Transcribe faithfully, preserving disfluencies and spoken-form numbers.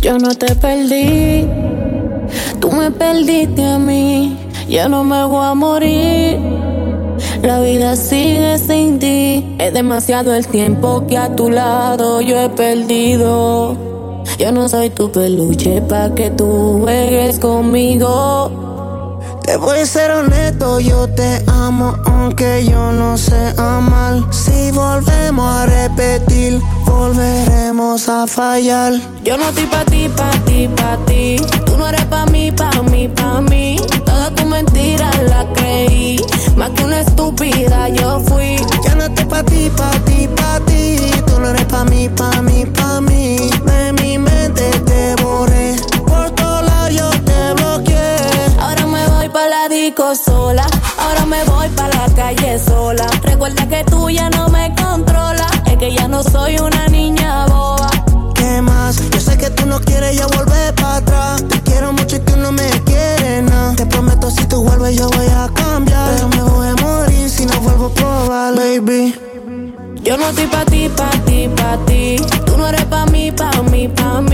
Yo no te perdí, tú me perdiste a mí. Ya no me voy a morir, la vida sigue sin ti. Es demasiado el tiempo que a tu lado yo he perdido. Yo no soy tu peluche pa' que tú juegues conmigo. Te voy a ser honesto, yo te amo aunque yo no sé amar. Si volvemos a repetir, volveremos a fallar. Yo no estoy pa' ti, pa' ti, pa' ti. Tú no eres pa' mí, pa' mí, pa' mí. Todas tus mentiras las creí, más que una estúpida yo fui. Yo no estoy pa' ti, pa' ti, pa' ti. Tú no eres pa' mí, pa' mí, pa' mí. De mi mente te borré, por todos lados yo te bloqueé. Ahora me voy pa' la disco sola, ahora me voy pa' la calle sola. Recuerda que tú ya no me controlas, es que ya no soy una niña boba. ¿Qué más? Yo sé que tú no quieres ya volver pa' atrás. Te quiero mucho y tú no me quieres nada. Te prometo si tú vuelves yo voy a cambiar, pero me voy a morir si no vuelvo a probar, baby. Yo no estoy pa' ti, pa' ti, pa' ti. Tú no eres pa' mí, pa' mí, pa' mí.